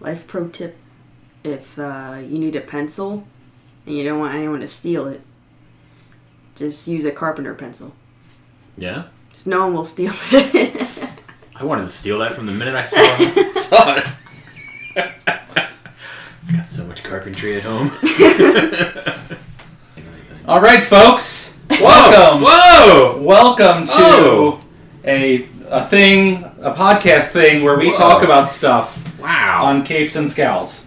Life pro tip: if you need a pencil and you don't want anyone to steal it, just use a carpenter pencil. Yeah? Because no one will steal it. I wanted to steal that from the minute I saw it. Got so much carpentry at home. All right, folks. Welcome. Whoa! Welcome to a podcast thing where we talk about stuff. Wow. On Capes and Scowls.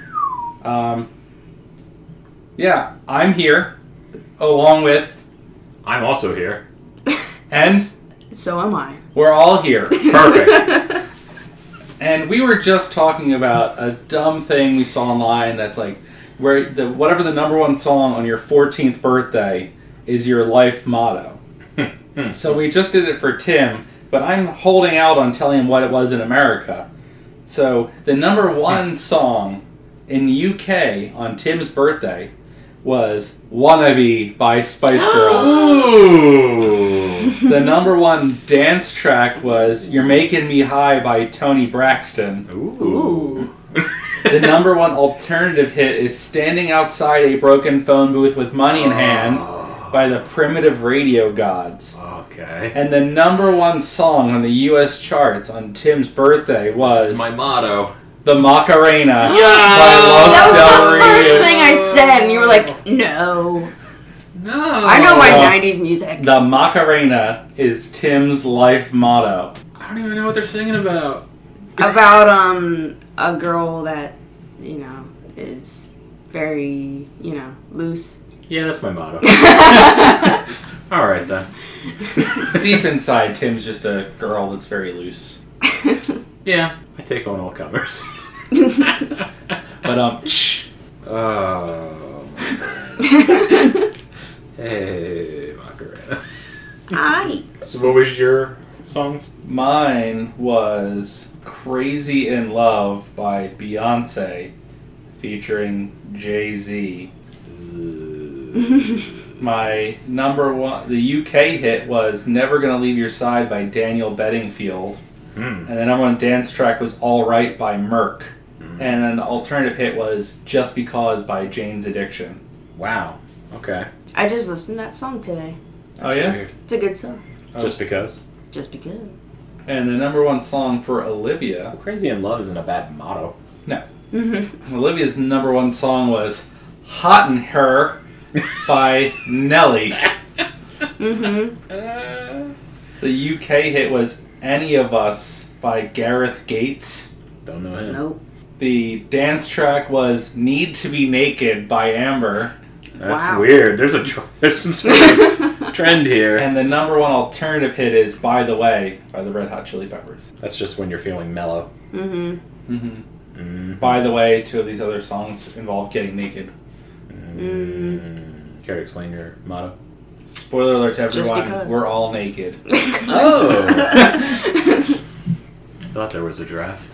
Yeah, I'm here along with. I'm also here. And So am I. we're all here. Perfect. And we were just talking about a dumb thing we saw online that's like where whatever the number one song on your 14th birthday is your life motto. So we just did it for Tim, but I'm holding out on telling him what it was in America. So the number one song in the UK on Tim's birthday was Wannabe by Spice Girls. Ooh. The number one dance track was You're Making Me High by Toni Braxton. Ooh. The number one alternative hit is Standing Outside a Broken Phone Booth with Money in Hand by the Primitive Radio Gods. Okay. And the number one song on the US charts on Tim's birthday was This is my motto. The Macarena by That was Los Del the first Rio. thing I said, and you were like, no. No. I know my 90s music. The Macarena is Tim's life motto. I don't even know what they're singing about. About a girl that, is very, loose. Yeah, that's my motto. Alright then. Deep inside, Tim's just a girl that's very loose. Yeah, I take on all comers. But Oh. Hey, Macarena. Hi. So what was your songs? mine was Crazy in Love by Beyonce featuring Jay-Z. My number one, the UK hit was Never Gonna Leave Your Side by Daniel Bedingfield. And the number one dance track was All Right by Merck. And then the alternative hit was Just Because by Jane's Addiction. Wow. Okay. I just listened to that song today. Oh yeah? Weird. It's a good song. Just because? Just because. And the number one song for Olivia. Well, Crazy in Love isn't a bad motto. No. Olivia's number one song was Hot in Her by Nelly. The UK hit was Any of Us by Gareth Gates. Don't know him. Nope. The dance track was Need to Be Naked by Amber. That's Wow. weird. There's some sort of trend here. And the number one alternative hit is By the Way by the Red Hot Chili Peppers. That's just when you're feeling mellow. By the way, two of these other songs involve getting naked. Care to explain your motto? Spoiler alert to Just everyone, because. we're all naked. Oh! I thought there was a draft.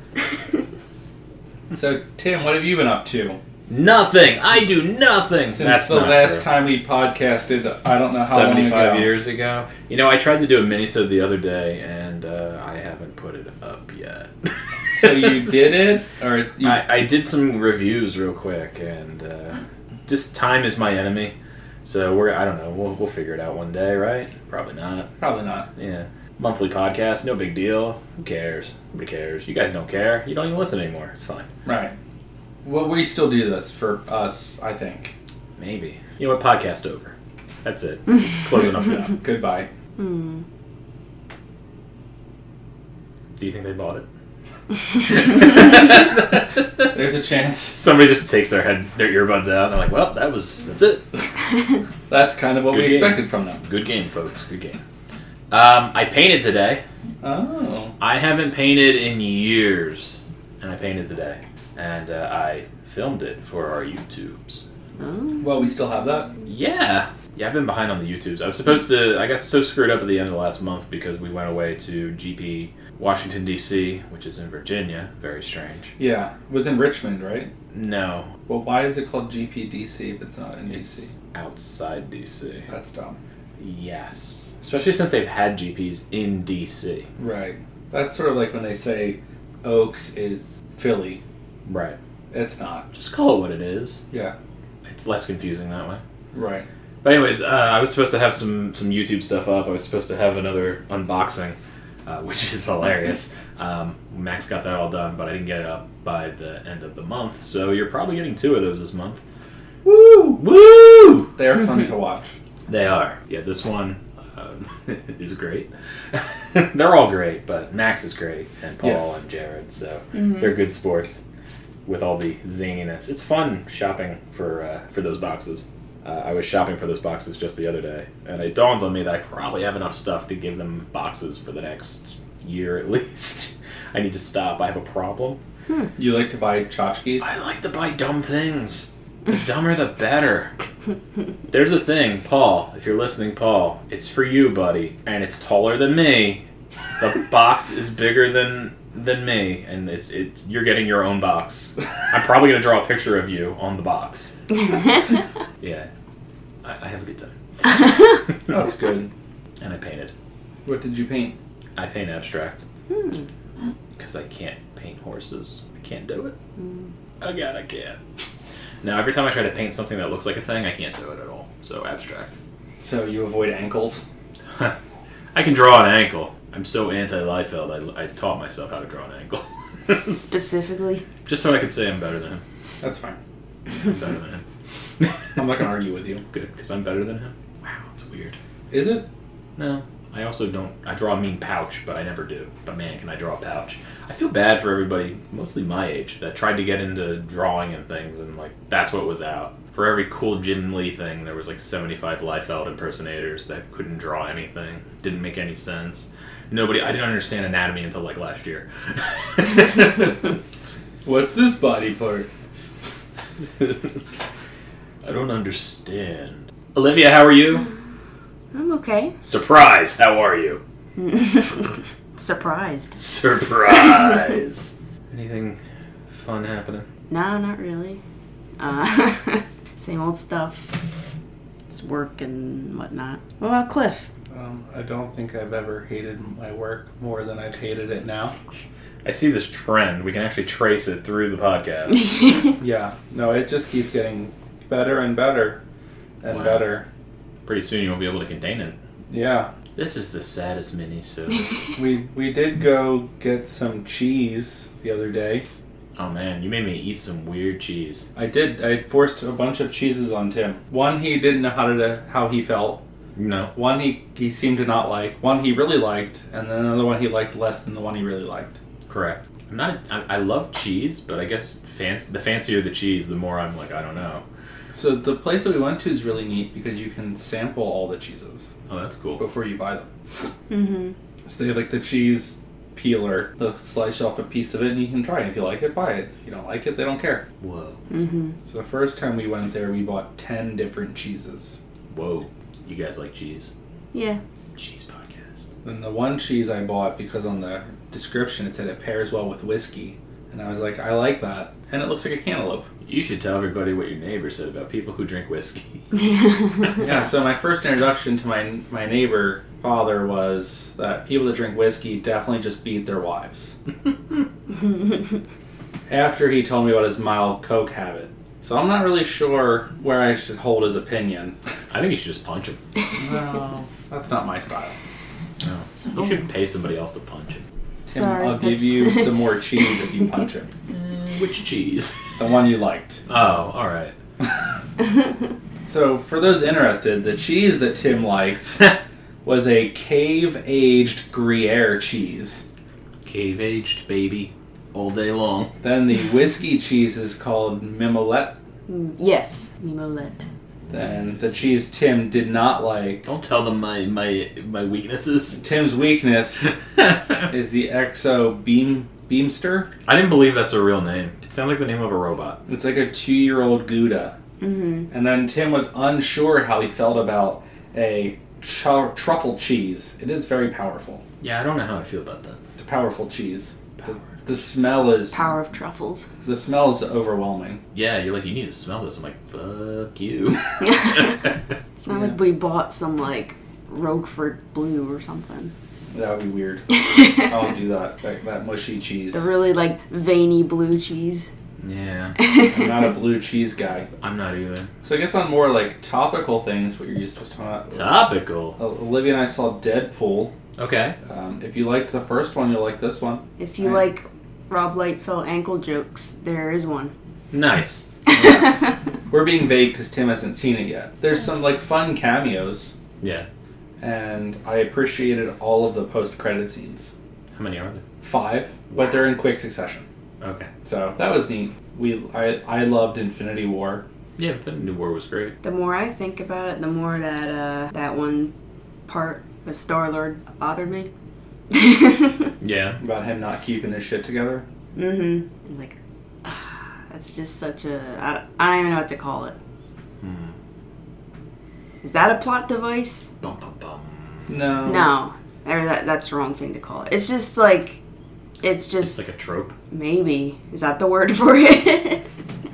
So, Tim, what have you been up to? Nothing! I do nothing! Since That's the not last true. time we podcasted, I don't know how long 75 ago. years ago. You know, I tried to do a mini-sode the other day, and I haven't put it up yet. So you did it? Or you... I did some reviews real quick, and just time is my enemy. So I don't know, we'll figure it out one day, right? Probably not. Probably not. Yeah. Monthly podcast, no big deal. Who cares? Nobody cares. You guys don't care. You don't even listen anymore. It's fine. Right. Well, we still do this for us, I think. Maybe. You know what? Podcast over. That's it. Closing up shop. Goodbye. Do you think they bought it? There's a chance. Somebody just takes their earbuds out and they're like, well, that's it. That's kind of what Good we game. expected from them. Good game, folks. Good game. I painted today. Oh. I haven't painted in years. And I painted today. And I filmed it for our YouTubes. Well, we still have that. Yeah. Yeah, I've been behind on the YouTubes. I got so screwed up at the end of the last month because we went away to GP Washington, D.C., which is in Virginia. Very strange. Yeah. It was in Richmond, right? No. Well, why is it called GPDC if it's not in It's DC? outside D.C. That's dumb. Yes. Especially since they've had GPs in D.C. Right. That's sort of like when they say Oaks is Philly. Right. It's not. Just call it what it is. Yeah. It's less confusing that way. Right. But anyways, I was supposed to have some YouTube stuff up. I was supposed to have another unboxing, which is hilarious. Max got that all done, but I didn't get it up by the end of the month. So you're probably getting 2 of those this month. Woo! Woo! They are fun to watch. They are. Yeah, this one is great. They're all great, but Max is great, and Paul Yes. and Jared. So they're good sports with all the zaniness. It's fun shopping for those boxes. I was shopping for those boxes just the other day, and it dawns on me that I probably have enough stuff to give them boxes for the next year at least. I need to stop. I have a problem. You like to buy tchotchkes? I like to buy dumb things. The dumber the better. There's a thing, Paul, if you're listening, Paul, it's for you, buddy, and it's taller than me. The box is bigger than me, and it's you're getting your own box. I'm probably going to draw a picture of you on the box. Yeah. I have a good time. That's good. And I painted. What did you paint? I paint abstract. Because I can't paint horses. I can't do it. Oh god, I can't. Now, every time I try to paint something that looks like a thing, I can't do it at all. So, abstract. So you avoid ankles? I can draw an ankle. I'm so anti-Liefeld, I taught myself how to draw an ankle. Specifically? Just so I could say I'm better than him. That's fine. I'm better than him. I'm not going to argue with you. Good, because I'm better than him. Wow, it's weird. Is it? No. I also don't... I draw a mean pouch, but I never do. But man, can I draw a pouch. I feel bad for everybody, mostly my age, that tried to get into drawing and things, and, like, that's what was out. For every cool Jim Lee thing, there was, like, 75 Liefeld impersonators that couldn't draw anything. Didn't make any sense. I didn't understand anatomy until, like, last year. What's this body part? I don't understand. Olivia, how are you? I'm okay. Surprise! How are you? Surprised. Surprise! Anything fun happening? No, not really. Same old stuff. It's work and whatnot. What about Cliff? I don't think I've ever hated my work more than I've hated it now. I see this trend. We can actually trace it through the podcast. Yeah. No, it just keeps getting better and better and Wow. better. Pretty soon you won't be able to contain it. Yeah. This is the saddest mini-sode. We did go get some cheese the other day. Oh man, you made me eat some weird cheese. I did. I forced a bunch of cheeses on Tim. One he didn't know how he felt. No. One he seemed to not like. One he really liked, and then another one he liked less than the one he really liked. Correct. I love cheese, but I guess the fancier the cheese, the more I'm like, I don't know. So the place that we went to is really neat because you can sample all the cheeses Oh, that's cool. before you buy them. Mm-hmm. So they have like the cheese peeler. They'll slice off a piece of it and you can try it. If you like it, buy it. If you don't like it, they don't care. Whoa. Mm-hmm. So the first time we went there, we bought 10 different cheeses. Whoa. You guys like cheese? Yeah. Cheese podcast. Then the one cheese I bought, because on the description it said it pairs well with whiskey. And I was like, I like that. And it looks like a cantaloupe. You should tell everybody what your neighbor said about people who drink whiskey. Yeah, so my first introduction to my neighbor father was that people that drink whiskey definitely just beat their wives. After he told me about his mild coke habit. So I'm not really sure where I should hold his opinion. I think you should just punch him. No, that's not my style. No. You should pay somebody else to punch him. Tim, Sorry, I'll give that's- you some more cheese if you punch him. Which cheese? The one you liked. Oh, alright. So, for those interested, the cheese that Tim liked was a cave-aged Gruyere cheese. Cave-aged, baby. All day long. Then the whiskey cheese is called Mimolette. Yes. Mimolette. Then the cheese Tim did not like. Don't tell them my weaknesses. Tim's weakness is the Exo Beamster. I didn't believe that's a real name. It sounds like the name of a robot. It's like a 2-year-old Gouda. Mm-hmm. And then Tim was unsure how he felt about a truffle cheese. It is very powerful. Yeah, I don't know how I feel about that. It's a powerful cheese. The smell is Power of truffles. the smell is overwhelming. Yeah, you're like, you need to smell this. I'm like, fuck you. It's not like we bought some, like, Roquefort Blue or something. That would be weird. I won't do that. That mushy cheese. The really, like, veiny blue cheese. Yeah. I'm not a blue cheese guy. I'm not either. So I guess on more like topical things, what you're used to talking about. Topical. Olivia and I saw Deadpool. Okay. If you liked the first one, you'll like this one. If you like Rob Liefeld ankle jokes, there is one. Nice. Yeah. We're being vague because Tim hasn't seen it yet. There's some like fun cameos, Yeah. and I appreciated all of the post-credit scenes. How many are there? 5, but they're in quick succession. Okay. So that was neat. I loved Infinity War. Yeah, Infinity War was great. The more I think about it, the more that that one part with Star-Lord bothered me. Yeah. About him not keeping his shit together. Mm-hmm. Like, that's just such a... I don't even know what to call it. Is that a plot device? Bum, bum, bum. No. No. That's the wrong thing to call it. It's just like... It's just... It's like a trope. Maybe. Is that the word for it?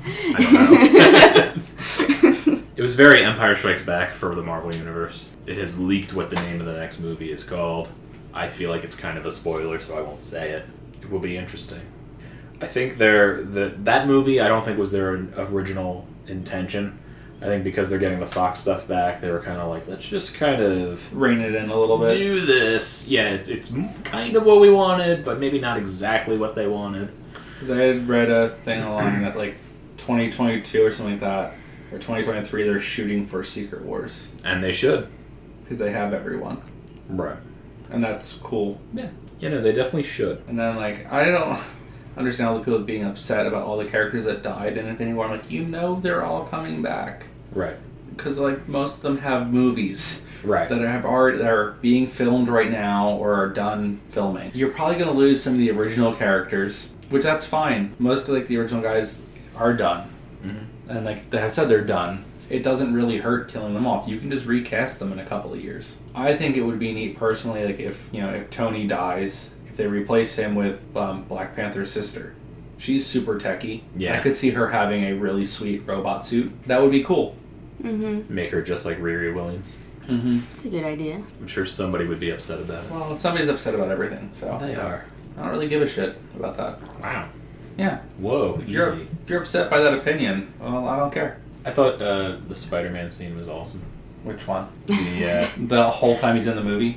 I don't know. It was very Empire Strikes Back for the Marvel Universe. It has leaked what the name of the next movie is called. I feel like it's kind of a spoiler, so I won't say it. It will be interesting. I think that movie, I don't think was their original intention. I think because they're getting the Fox stuff back, they were kind of like, let's just kind of rein it in a little bit. do this. Yeah, it's kind of what we wanted, but maybe not exactly what they wanted. Because I had read a thing along that like 2022 or something like that, or 2023, they're shooting for Secret Wars. And they should. Because they have everyone. Right. And that's cool. Yeah. You know, they definitely should. And then, like, I don't understand all the people being upset about all the characters that died in Infinity War. I'm like, you know they're all coming back. Right. Because, like, most of them have movies. Right. That are being filmed right now or are done filming. You're probably going to lose some of the original characters, which that's fine. Most of, like, the original guys are done. Mm-hmm. And, like, they have said they're done. It doesn't really hurt killing them off. You can just recast them in a couple of years. I think it would be neat personally, like if Tony dies, if they replace him with Black Panther's sister. She's super techie. Yeah. I could see her having a really sweet robot suit. That would be cool. Mm-hmm. Make her just like Riri Williams. Mm-hmm. It's a good idea. I'm sure somebody would be upset about it. Well, somebody's upset about everything, so They are. I don't really give a shit about that. Wow. Yeah. Whoa, If easy. you're upset by that opinion, well, I don't care. I thought the Spider-Man scene was awesome. Which one? Yeah. The whole time he's in the movie?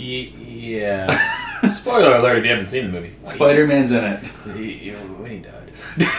Yeah. Spoiler alert if you haven't seen the movie. Spider-Man's in it. When he died.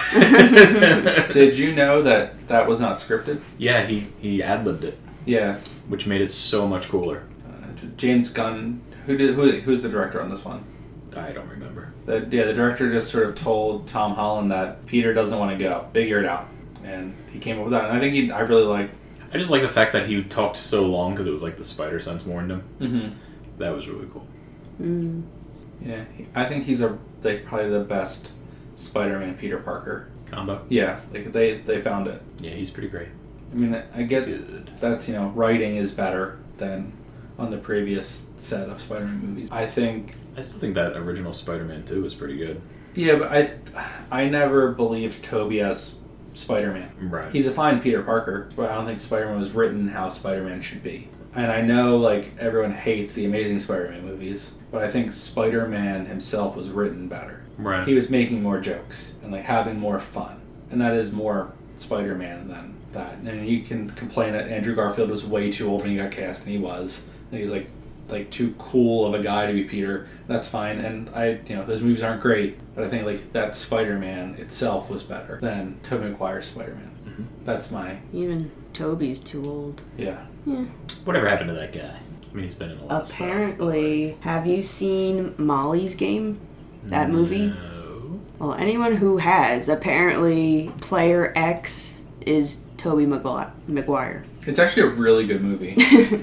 Did you know that was not scripted? Yeah, he ad-libbed it, Yeah. which made it so much cooler. James Gunn, who's the director on this one? I don't remember. The director just sort of told Tom Holland that Peter doesn't want to go. Figure it out. And he came up with that. And I think I really like... I just like the fact that he talked so long because it was like the spider sense warned him. Mm-hmm. That was really cool. Mm. Yeah. I think he's probably the best Spider-Man Peter Parker. Combo? Yeah. Like, they found it. Yeah, he's pretty great. I mean, I get Good. that's, writing is better than on the previous set of Spider-Man movies. I still think that original Spider-Man 2 was pretty good. Yeah, but I never believed Tobey as Spider-Man. Right. He's a fine Peter Parker, but I don't think Spider-Man was written how Spider-Man should be. And I know, like, everyone hates the Amazing Spider-Man movies, but I think Spider-Man himself was written better. Right. He was making more jokes and, like, having more fun. And that is more Spider-Man than that. And you can complain that Andrew Garfield was way too old when he got cast, and he was. And he was, like too cool of a guy to be Peter. That's fine. And those movies aren't great, but I think, like, that Spider-Man itself was better than Tobey Maguire's Spider-Man. Mm-hmm. That's my... Even Toby's too old. Yeah. Yeah. Whatever happened to that guy? I mean, he's been in a lot of stuff. Apparently, have you seen Molly's Game? That movie? No. Well, anyone who has, apparently Player X is Tobey Maguire. It's actually a really good movie.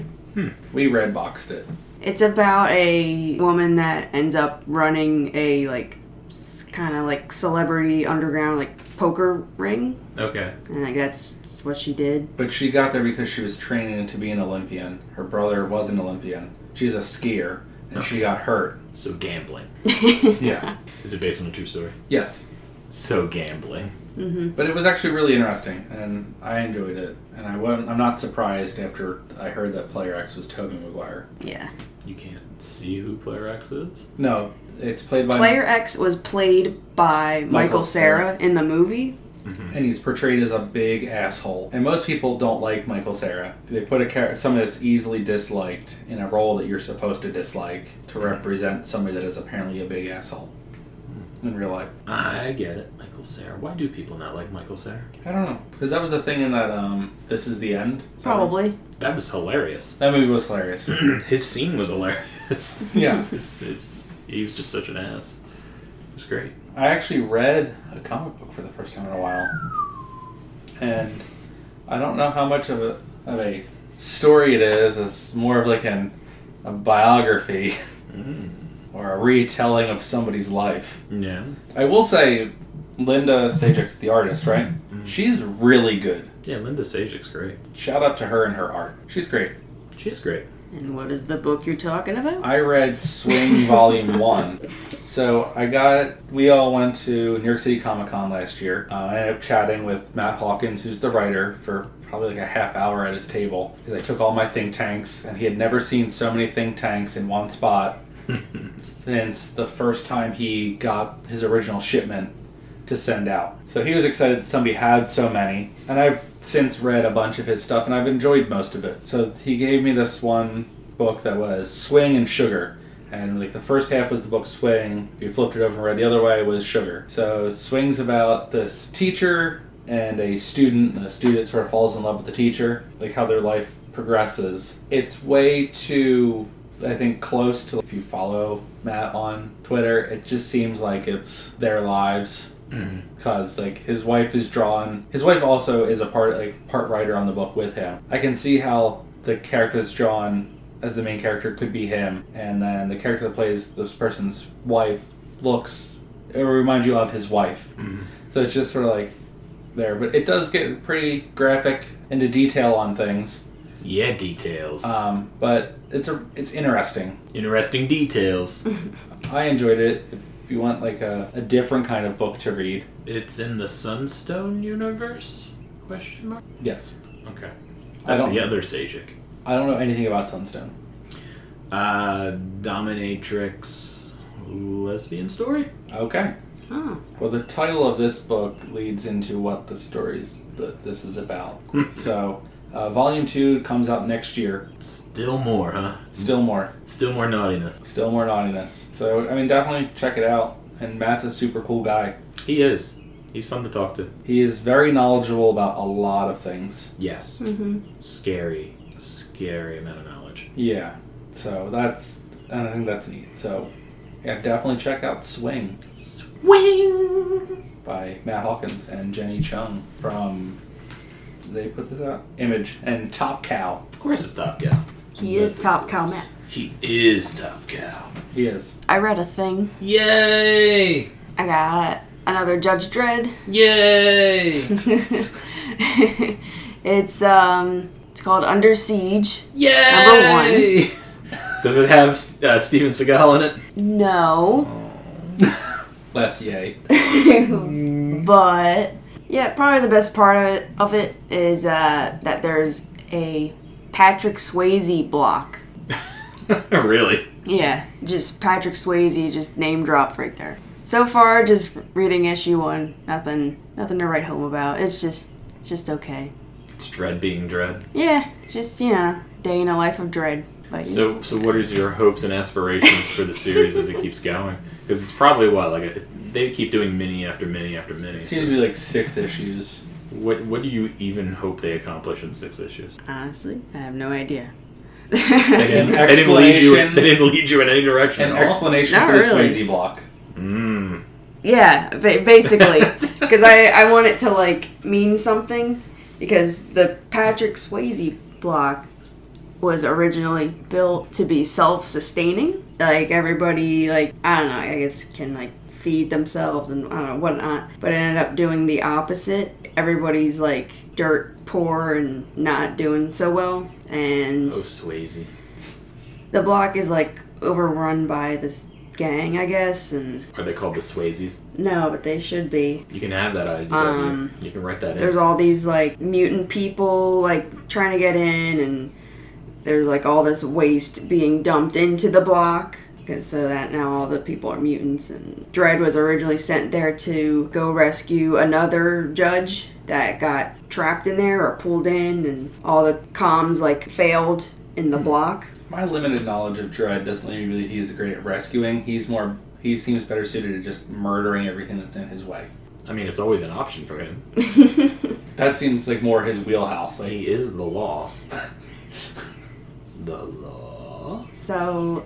We redboxed it. It's about a woman that ends up running a, like, kind of like celebrity underground, like, poker ring. Okay. And, like, that's what she did. But she got there because she was training to be an Olympian. Her brother was an Olympian. She's a skier, and she got hurt. So gambling. Yeah. Is it based on a true story? Yes. So gambling. Mm-hmm. But it was actually really interesting, and I enjoyed it. And I'm not surprised after I heard that Player X was Tobey Maguire. Yeah. You can't see who Player X is? No, it's played by... Player X was played by Michael Cera in the movie. Mm-hmm. And he's portrayed as a big asshole. And most people don't like Michael Cera. They put somebody that's easily disliked in a role that you're supposed to dislike to represent somebody that is apparently a big asshole in real life. I get it. Michael Cera. Why do people not like Michael Cera? I don't know. Because that was a thing in that, This Is the End. Probably. That was hilarious. That movie was hilarious. His scene was hilarious. Yeah. He was just such an ass. It was great. I actually read a comic book for the first time in a while. And I don't know how much of a story it is. It's more of like a biography or a retelling of somebody's life. Yeah. I will say, Linda Sajik's the artist, right? Mm. She's really good. Yeah, Linda Sajik's great. Shout out to her and her art. She's great. She's great. And what is the book you're talking about? I read Swing Volume 1. So we all went to New York City Comic Con last year. I ended up chatting with Matt Hawkins, who's the writer, for probably like a half hour at his table. Because I took all my think tanks, and he had never seen so many think tanks in one spot since the first time he got his original shipment to send out. So he was excited that somebody had so many, and I've since read a bunch of his stuff, and I've enjoyed most of it. So he gave me this one book that was Swing and Sugar, and like the first half was the book Swing. If you flipped it over and read the other way, it was Sugar. So Swing's about this teacher and a student. The student sort of falls in love with the teacher, like how their life progresses. It's way too, I think, close to, if you follow Matt on Twitter, it just seems like it's their lives. Because like his wife also is a part writer on the book with him. I can see how the character that's drawn as the main character could be him, and then the character that plays this person's wife it reminds you of his wife. So it's just sort of like there, but it does get pretty graphic into detail on things. Yeah, details. But it's interesting. Interesting details. I enjoyed it. If you want like a different kind of book to read. It's in the Sunstone universe? Question mark? Yes. Okay. That's the other Sajik. I don't know anything about Sunstone. Dominatrix lesbian story? Okay. Oh. Well, the title of this book leads into what the stories that this is about. So, Volume 2 comes out next year. Still more, huh? Still more. Still more naughtiness. Still more naughtiness. So, I mean, definitely check it out. And Matt's a super cool guy. He is. He's fun to talk to. He is very knowledgeable about a lot of things. Yes. Mm-hmm. Scary amount of knowledge. Yeah. So, and I think that's neat. So, yeah, definitely check out Swing. Swing! By Matt Hawkins and Jenny Chung from... They put this out? Image and Top Cow. Of course it's Top Cow. He is Top Cow Matt. He is Top Cow. He is. I read a thing. Yay! I got another Judge Dredd. Yay! It's called Under Siege. Yay! Number 1. Does it have Steven Seagal in it? No. Less yay. But yeah, probably the best part of it is that there's a Patrick Swayze block. Really? Yeah, just Patrick Swayze just name dropped right there. So far, just reading issue 1, nothing to write home about. It's just okay. It's Dredd being Dredd. Yeah, just day in a life of Dredd. Like, So what is your hopes and aspirations for the series as it keeps going? Because it's probably they keep doing mini after mini after mini. It seems to be like 6 issues. What do you even hope they accomplish in 6 issues? honestly, I have no idea. They didn't lead you in any direction An at all? explanation Not for the really. Swayze block. Yeah, basically. Because I want it to, mean something. Because the Patrick Swayze block was originally built to be self-sustaining. Like, everybody, I don't know, I guess can, feed themselves and, I don't know, whatnot. But it ended up doing the opposite. Everybody's, dirt poor and not doing so well. And Oh, Swayze. the block is, overrun by this gang, I guess, and... Are they called the Swayzes? No, but they should be. You can have that idea. You can write that in. There's all these, mutant people, trying to get in, and there's like all this waste being dumped into the block. So that now all the people are mutants, and Dredd was originally sent there to go rescue another judge that got trapped in there or pulled in, and all the comms like failed in the block. My limited knowledge of Dredd doesn't lead me to believe he's great at rescuing. He seems better suited to just murdering everything that's in his way. I mean, it's always an option for him. That seems like more his wheelhouse. Like, He is the law. The law. So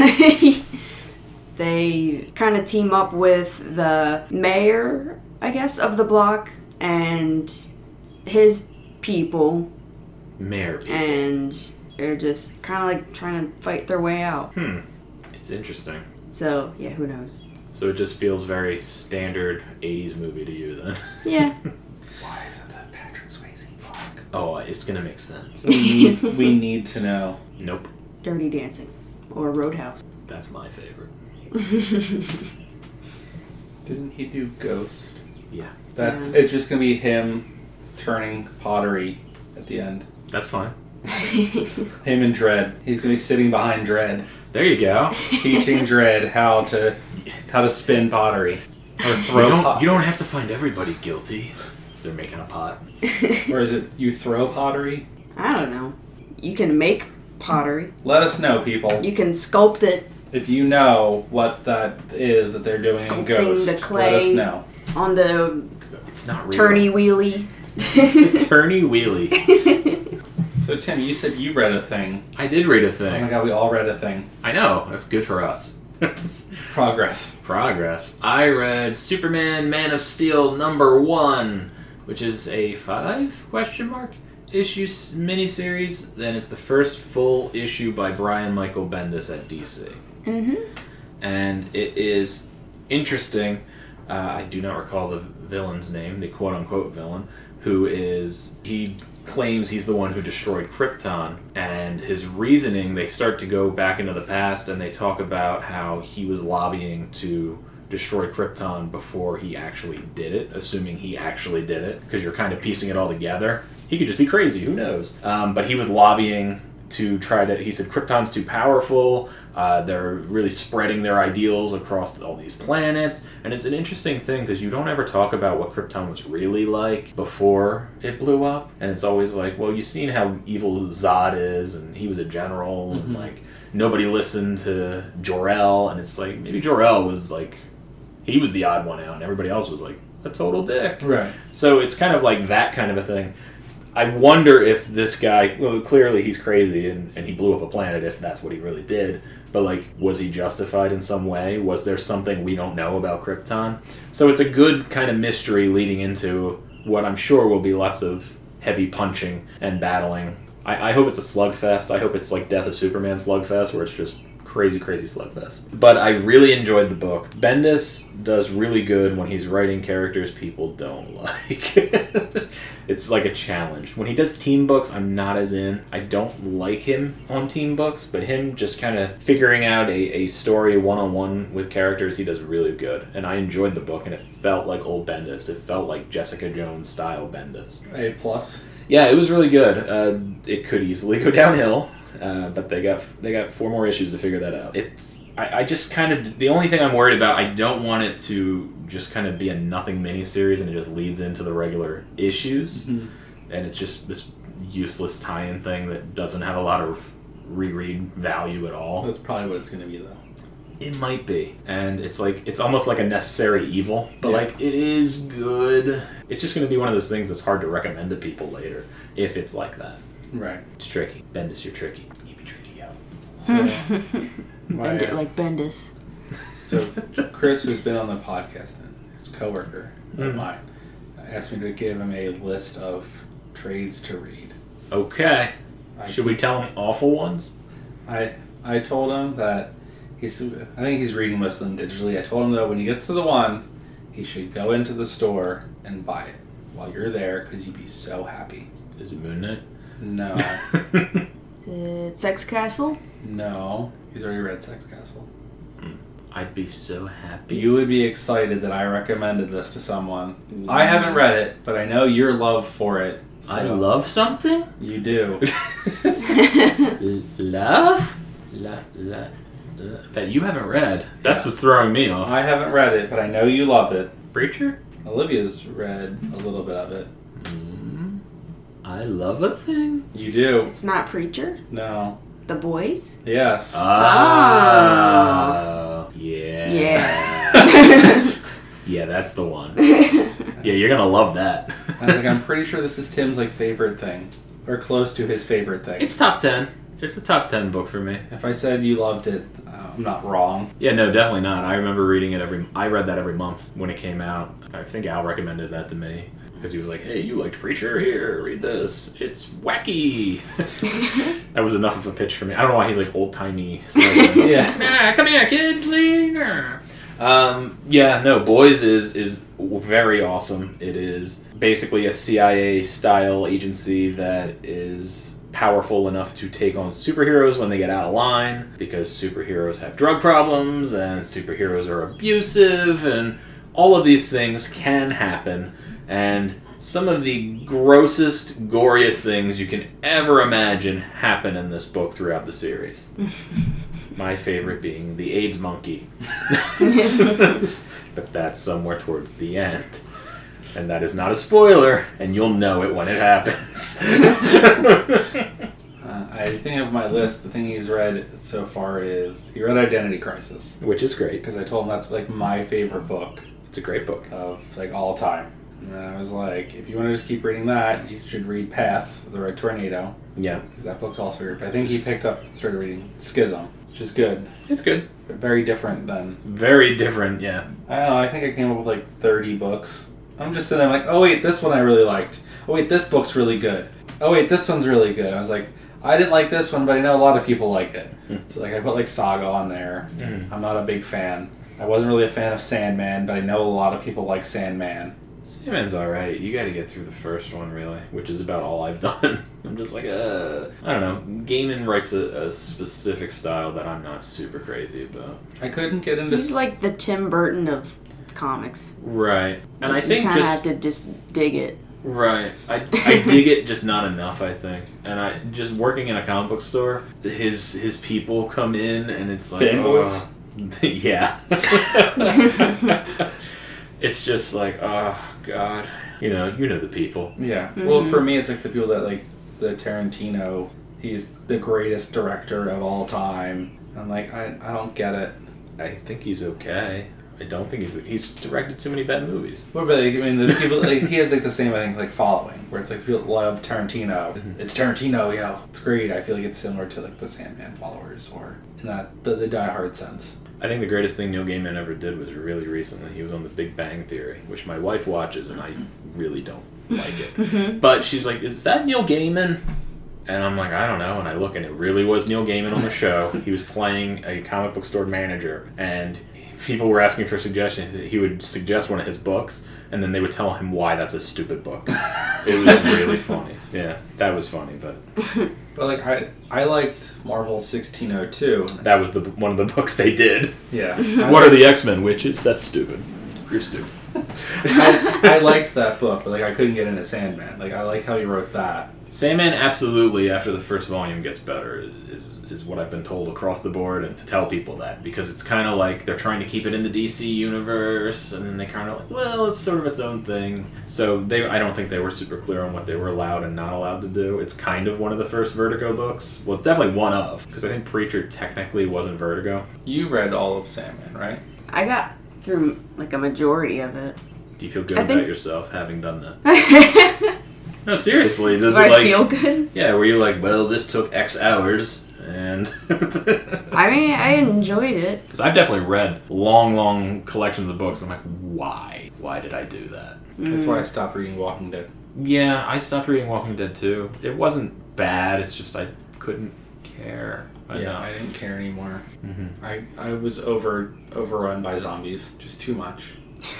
they kind of team up with the mayor, I guess, of the block and his people, Mayor people. and they're just kind of like trying to fight their way out. It's interesting. So yeah, who knows? So it just feels very standard 80s movie to you then. Yeah. why is it that Patrick Swayze block? Oh, it's gonna make sense. We need to know. Nope. Dirty Dancing or Roadhouse. That's my favorite. Didn't he do Ghost? Yeah. It's just gonna be him turning pottery at the end. That's fine. Him and Dredd. He's gonna be sitting behind Dredd, There you go. teaching Dredd how to spin pottery or throw. You don't have to find everybody guilty because they're making a pot. Or is it you throw pottery? I don't know. You can make pottery. Let us know, people. You can sculpt it If you know what that is that they're doing in Sculpting Ghost, the let us clay. know. on the It's not real. turny wheelie. Turny wheelie. So Tim, you said you read a thing. I did read a Oh thing. my god, we all read a thing. I know. That's good for us. Progress. Progress. I read Superman Man of Steel #1, which is a 5 issue miniseries. Then it's the first full issue by Brian Michael Bendis at DC. Mm-hmm. And it is interesting. I do not recall the villain's name, the quote-unquote villain, he claims he's the one who destroyed Krypton, and his reasoning, they start to go back into the past, and they talk about how he was lobbying to destroy Krypton before he actually did it, assuming he actually did it, because you're kind of piecing it all together. He could just be crazy, who knows? But he was lobbying to try to, he said Krypton's too powerful, they're really spreading their ideals across all these planets, and it's an interesting thing because you don't ever talk about what Krypton was really like before it blew up, and it's always like, well, you've seen how evil Zod is, and he was a general, and like, nobody listened to Jor-El, and it's like, maybe Jor-El was like, he was the odd one out, and everybody else was like a total dick. Right. So it's kind of like that kind of a thing. I wonder if this guy, well, clearly he's crazy and he blew up a planet if that's what he really did, but like, was he justified in some way? Was there something we don't know about Krypton? So it's a good kind of mystery leading into what I'm sure will be lots of heavy punching and battling. I hope it's a slugfest. I hope it's like Death of Superman slugfest where it's just crazy slugfest. But I really enjoyed the book. Bendis does really good when he's writing characters people don't like. It's like a challenge. When he does team books, I'm not as in. I don't like him on team books, but him just kind of figuring out a story one-on-one with characters, he does really good. And I enjoyed the book, and it felt like old Bendis. It felt like Jessica Jones style Bendis. A+. Yeah, it was really good. It could easily go downhill. But they got 4 more issues to figure that out. I just kind of, the only thing I'm worried about, I don't want it to just kind of be a nothing miniseries and it just leads into the regular issues, and it's just this useless tie-in thing that doesn't have a lot of reread value at all. That's probably what it's going to be, though. It might be, and it's like, it's almost like a necessary evil, but Yeah. like, it is good. It's just going to be one of those things that's hard to recommend to people later if it's like that. Right. It's tricky. Bendis, you're tricky. You be tricky, yo. So, Bend it like Bendis. so Chris, who's been on the podcast, and his coworker of mine, asked me to give him a list of trades to read. Okay. Should we tell him awful ones? I told him that I think he's reading most of them digitally. I told him that when he gets to the one, he should go into the store and buy it while you're there because you'd be so happy. Is it Moon Knight? No. Sex Castle? No. He's already read Sex Castle. I'd be so happy. You would be excited that I recommended this to someone. I haven't read it, but I know your love for it So I love something? You do. Love? That you haven't read. That's what's throwing me off. I haven't read it, but I know you love it. Preacher? Olivia's read a little bit of it. I love a thing? You do. It's not Preacher? No. The Boys? Yes. Oh. Yeah. Yeah. Yeah, that's the one. Yeah, you're gonna love that. I was like, I'm pretty sure this is Tim's like favorite thing, or close to his favorite thing. It's top 10. It's a top 10 book for me. If I said you loved it, I'm not wrong. Yeah, no, definitely not. I remember reading it I read that every month when it came out. I think Al recommended that to me. Because he was like, hey, you liked Preacher? Here, read this. It's wacky. That was enough of a pitch for me. I don't know why he's like old-timey. Yeah. Nah, come here, kids. Yeah, no, Boys is very awesome. It is basically a CIA-style agency that is powerful enough to take on superheroes when they get out of line, because superheroes have drug problems, and superheroes are abusive, and all of these things can happen. And some of the grossest, goriest things you can ever imagine happen in this book throughout the series. My favorite being the AIDS monkey. But that's somewhere towards the end. And that is not a spoiler, and you'll know it when it happens. I think of my list, the thing he's read so far is, he read Identity Crisis. Which is great. Because I told him that's like my favorite book It's a great book. of like all time. And I was like, if you want to just keep reading that, you should read Path of the Red Tornado. Yeah. Because that book's also great. But I think he started reading Schism, which is good. It's good. But very different than... Very different, yeah. I don't know, I think I came up with like 30 books. I'm just sitting there like, oh wait, this one I really liked. Oh wait, this book's really good. Oh wait, this one's really good. I was like, I didn't like this one, but I know a lot of people like it. So like I put like Saga on there. I'm not a big fan. I wasn't really a fan of Sandman, but I know a lot of people like Sandman. Sandman's alright. You gotta get through the first one, really, which is about all I've done. I'm just like, I don't know. Gaiman writes a specific style that I'm not super crazy about. I couldn't get into... He's like the Tim Burton of comics. Right. And I think you kind of have to just dig it. Right. I dig it, just not enough, I think. And I just working in a comic book store, his people come in and it's like... Fanboys? Yeah. It's just like, oh, God. You know the people. Yeah. Mm-hmm. Well, for me, it's like the people that like the Tarantino. He's the greatest director of all time. I'm like, I don't get it. I think he's okay. I don't think he's directed too many bad movies. What about like, I mean, the people like he has like the same I think like following where it's like people that love Tarantino. Mm-hmm. It's Tarantino, you know, it's great. I feel like it's similar to like the Sandman followers or in that the Die Hard sense. I think the greatest thing Neil Gaiman ever did was really recently. He was on The Big Bang Theory, which my wife watches, and I really don't like it. But she's like, is that Neil Gaiman? And I'm like, I don't know. And I look, and it really was Neil Gaiman on the show. He was playing a comic book store manager, and people were asking for suggestions. He would suggest one of his books, and then they would tell him why that's a stupid book. It was really funny. Yeah, that was funny, but... But like I liked Marvel 1602. That was one of the books they did. Yeah. What are the X-Men witches? That's stupid. You're stupid. I liked that book, but like I couldn't get into Sandman. Like I like how he wrote that. Sandman absolutely, after the first volume, gets better, is what I've been told across the board, and to tell people that, because it's kind of like they're trying to keep it in the DC universe, and then they kind of like, well, it's sort of its own thing. So I don't think they were super clear on what they were allowed and not allowed to do. It's kind of one of the first Vertigo books. Well, it's definitely one of, because I think Preacher technically wasn't Vertigo. You read all of Sandman, right? I got through like a majority of it. Do you feel good about yourself having done that? No, seriously. Do I feel good? Yeah, were you like, well, this took X hours, and... I mean, I enjoyed it. Because I've definitely read long collections of books. I'm like, why? Why did I do that? That's why I stopped reading Walking Dead. Yeah, I stopped reading Walking Dead too. It wasn't bad, it's just I couldn't care enough. I didn't care anymore. Mm-hmm. I was overrun by zombies. Just too much.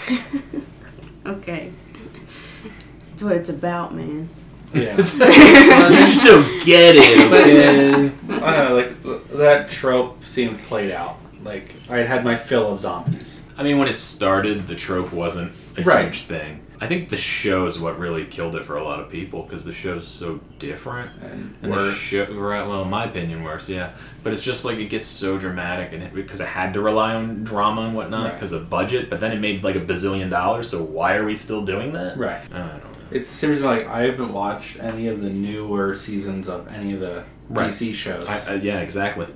Okay. That's what it's about, man. Yeah. You just don't get it, okay? I don't know, like, that trope seemed played out. Like, I had my fill of zombies. I mean, when it started, the trope wasn't a Right. huge thing. I think the show is what really killed it for a lot of people because the show's so different. And worse. Well, in my opinion, worse, yeah. But it's just like it gets so dramatic and because it had to rely on drama and whatnot because of budget, but then it made like $1 billion, so why are we still doing that? Right. I don't know. It's the same reason, like, I haven't watched any of the newer seasons of any of the DC shows. Yeah, exactly.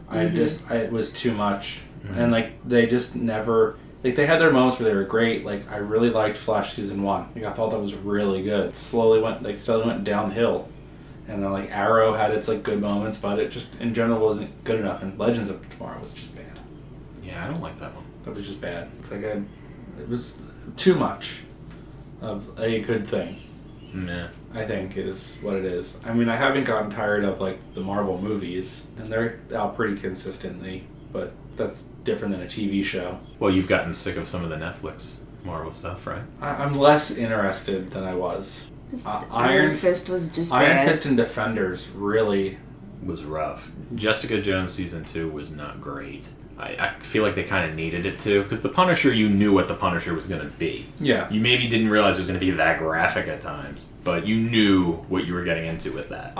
It was too much. And, like, they just never... Like, they had their moments where they were great. Like, I really liked Flash Season 1. Like, I thought that was really good. Slowly went downhill. And then, like, Arrow had its, like, good moments, but it just, in general, wasn't good enough. And Legends of Tomorrow was just bad. Yeah, I don't like that one. That was just bad. It's like, it was too much of a good thing. Yeah. I think is what it is. I mean, I haven't gotten tired of, like, the Marvel movies. And they're out pretty consistently, but... That's different than a TV show. Well, you've gotten sick of some of the Netflix Marvel stuff, right? I'm less interested than I was. Iron Fist was just Iron bad. Fist and Defenders really was rough. Jessica Jones Season 2 was not great. I feel like they kind of needed it to, because the Punisher, you knew what the Punisher was going to be. Yeah. You maybe didn't realize it was going to be that graphic at times, but you knew what you were getting into with that.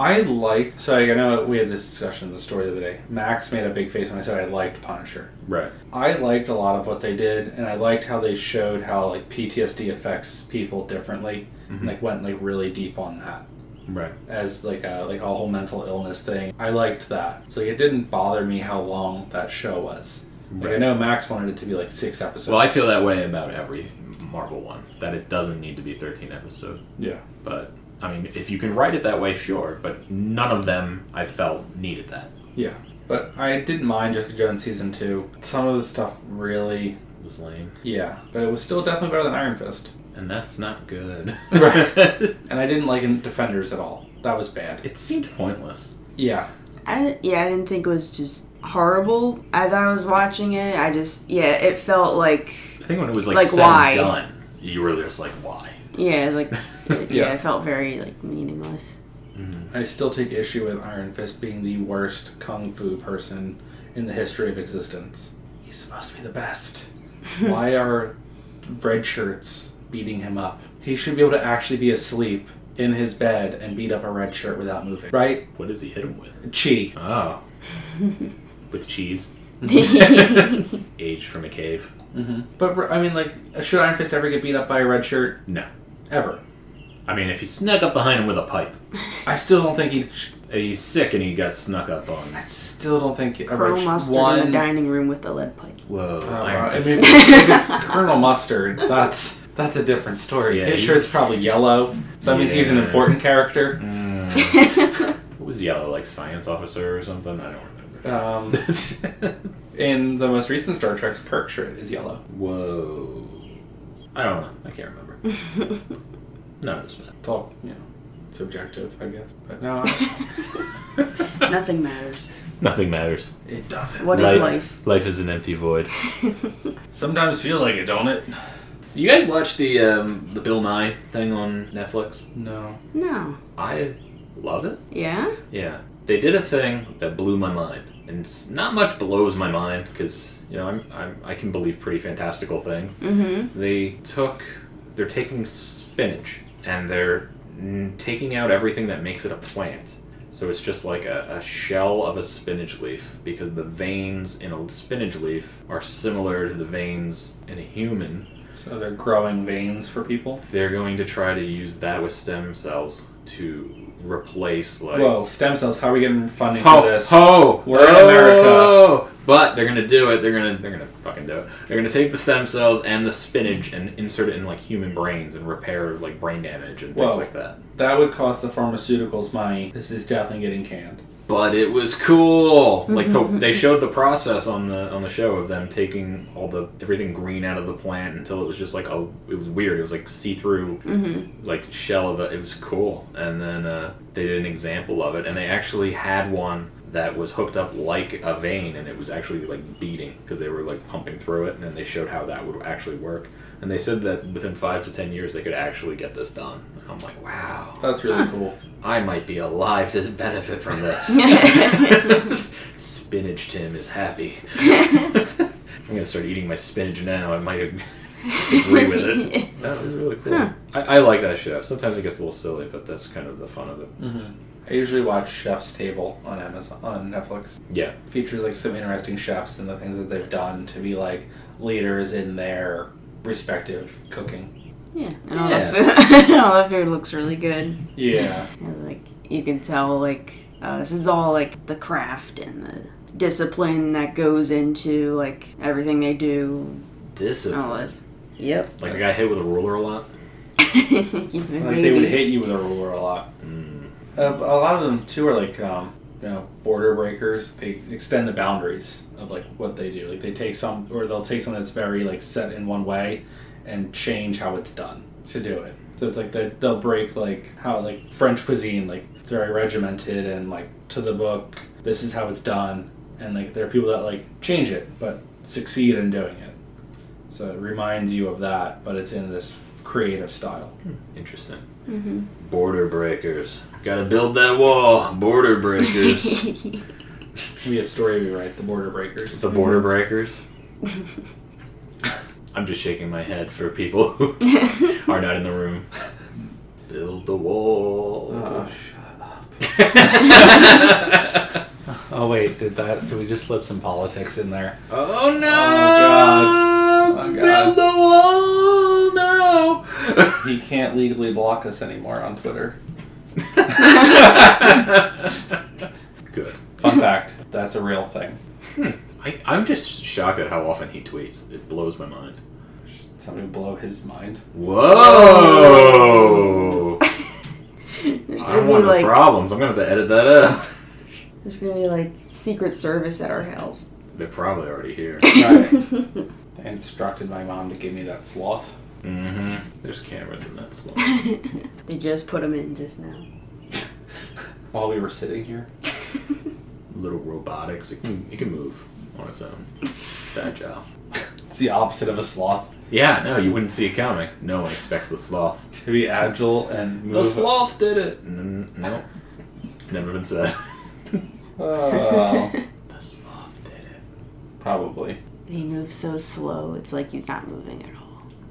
So I know we had this discussion in the story the other day. Max made a big face when I said I liked Punisher. Right. I liked a lot of what they did, and I liked how they showed how, like, PTSD affects people differently, and, like, went, like, really deep on that. Right. As like a whole mental illness thing. I liked that. So it didn't bother me how long that show was. Like, Right. I know Max wanted it to be like 6 episodes. Well, I feel that way about every Marvel one, that it doesn't need to be 13 episodes. Yeah. But, I mean, if you can write it that way, sure, but none of them, I felt, needed that. Yeah. But I didn't mind Jessica Jones Season 2. Some of the stuff really... It was lame. Yeah. But it was still definitely better than Iron Fist. And that's not good. Right. And I didn't like Defenders at all. That was bad. It seemed pointless. Yeah. I didn't think it was just horrible. As I was watching it, it felt like... I think when it was like said why? and done, you were just like, why? Yeah, like... Yeah. It felt very, like, meaningless. Mm-hmm. I still take issue with Iron Fist being the worst kung fu person in the history of existence. He's supposed to be the best. Why are red shirts beating him up? He should be able to actually be asleep in his bed and beat up a red shirt without moving. Right? What does he hit him with? Chi. Oh. With cheese. Aged from a cave. Mm-hmm. But, I mean, like, should Iron Fist ever get beat up by a red shirt? No. Ever. I mean, if he snuck up behind him with a pipe. I still don't think He's sick and he got snuck up on. I still don't think... Colonel Mustard in the dining room with the lead pipe. Whoa. I mean, if it's Colonel Mustard, that's a different story. Yeah, His shirt's probably yellow. So that means he's an important character. What was yellow? Like science officer or something? I don't remember. In the most recent Star Trek's Kirk shirt is yellow. Whoa. I don't know. I can't remember. None of this matters. It's all, subjective, I guess. But no, Nothing matters. Nothing matters. it doesn't. What is life? Life is an empty void. Sometimes feel like it, don't it? You guys watch the Bill Nye thing on Netflix? No. No. I love it. Yeah? Yeah. They did a thing that blew my mind. And not much blows my mind because, I can believe pretty fantastical things. Mm-hmm. They're taking spinach and they're taking out everything that makes it a plant. So it's just like a shell of a spinach leaf because the veins in a spinach leaf are similar to the veins in a human. So they're growing veins for people? They're going to try to use that with stem cells to replace Whoa, stem cells, how are we getting funding for this? We're in America. But they're gonna do it. They're gonna fucking do it. They're gonna take the stem cells and the spinach and insert it in like human brains and repair like brain damage and things like that. That would cost the pharmaceuticals money. This is definitely getting canned. But it was cool. Like they showed the process on the show of them taking everything green out of the plant until it was just like it was weird. It was like see-through like shell of it. It was cool. And then they did an example of it, and they actually had one that was hooked up like a vein, and it was actually like beating because they were like pumping through it, and then they showed how that would actually work. And they said that within 5 to 10 years they could actually get this done. And I'm like, wow. That's really cool. I might be alive to benefit from this. Spinach Tim is happy. I'm going to start eating my spinach now. I might agree with it. That was really cool. Huh. I like that show. Sometimes it gets a little silly, but that's kind of the fun of it. Mm-hmm. I usually watch Chef's Table on Netflix. Yeah. It features like some interesting chefs and the things that they've done to be like leaders in their respective cooking. Yeah, and all the food, all the food looks really good. Yeah. And, like, you can tell, like, this is all, like, the craft and the discipline that goes into, like, everything they do. Discipline? All this. Yep. Like a guy hit with a ruler a lot? Like they would hit you with a ruler a lot. A lot of them too are like border breakers. They extend the boundaries of like what they do. Like they'll take something that's very like set in one way and change how it's done to do it. So it's like they'll break like how like French cuisine, like it's very regimented and like to the book. This is how it's done, and like there are people that like change it but succeed in doing it. So it reminds you of that, but it's in this creative style. Interesting. Mm-hmm. Border breakers. Gotta build that wall. Border breakers. Maybe a story we write, The Border Breakers. The border breakers. I'm just shaking my head for people who are not in the room. Build the wall. Oh, shut up. Oh wait, did we just slip some politics in there? Oh no! Oh god! Build the wall! No! He can't legally block us anymore on Twitter. Good. Fun fact, that's a real thing. I'm just shocked at how often he tweets. It blows my mind. Somebody blow his mind. Whoa! There's I gonna don't be want like problems. I'm gonna have to edit that out. there's gonna be like Secret Service at our house. They're probably already here. Right. They instructed my mom to give me that sloth. Mm-hmm. There's cameras in that slot. They just put them in just now. While we were sitting here. Little robotics. It can move on its own. It's agile. It's the opposite of a sloth. Yeah, no, you wouldn't see it coming. No one expects the sloth. To be agile and move. The sloth did it. No, it's never been said. Oh. The sloth did it. Probably. He moves so slow, it's like he's not moving at all.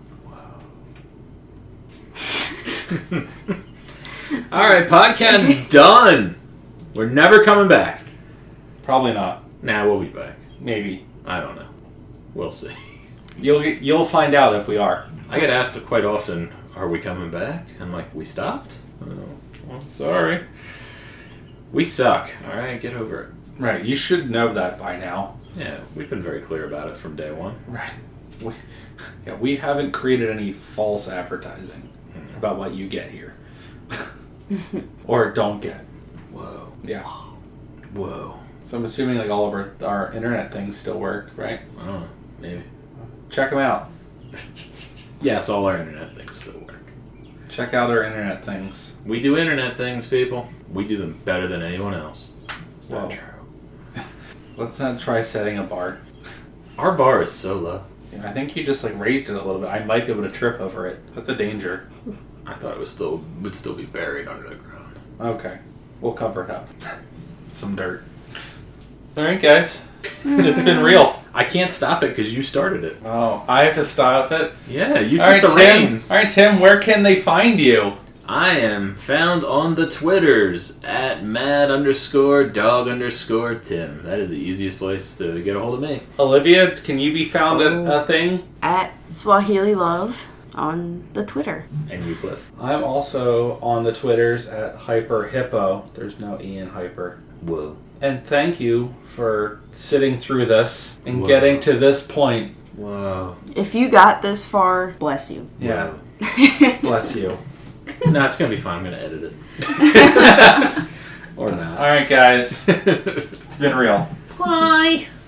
Alright, podcast done. We're never coming back. Probably not. Nah, we'll be back. Maybe. I don't know. We'll see. You'll find out if we are. I get asked quite often, are we coming back? I'm like, we stopped? Oh, well, sorry. We suck. Alright, get over it. Right, you should know that by now. Yeah, we've been very clear about it from day one. Right. We haven't created any false advertising about what you get here. Or don't get. Whoa. Yeah. Whoa. So I'm assuming like all of our internet things still work, right? I don't know. Maybe. Check them out. Yes, all our internet things still work. Check out our internet things. We do internet things, people. We do them better than anyone else. It's not true. Let's not try setting a bar. Our bar is so low. Yeah, I think you just like raised it a little bit. I might be able to trip over it. That's a danger. I thought it would still be buried under the ground. Okay. We'll cover it up. Some dirt. Alright, guys. It's been real. I can't stop it because you started it. Oh, I have to stop it? Yeah, you took Alright, the Tim. reins. Alright, Tim, where can they find you? I am found on the Twitters at mad_dog_Tim. That is the easiest place to get a hold of me. Olivia, can you be found at a thing? At Swahili Love on the Twitter. And you, Cliff. I'm also on the Twitters at HyperHippo. There's no E in hyper. Whoa. And thank you for sitting through this and Whoa. getting to this point. Whoa. If you got this far, bless you. Yeah. Bless you. No, it's going to be fine. I'm going to edit it. Or not. Alright, guys. It's been real. Bye.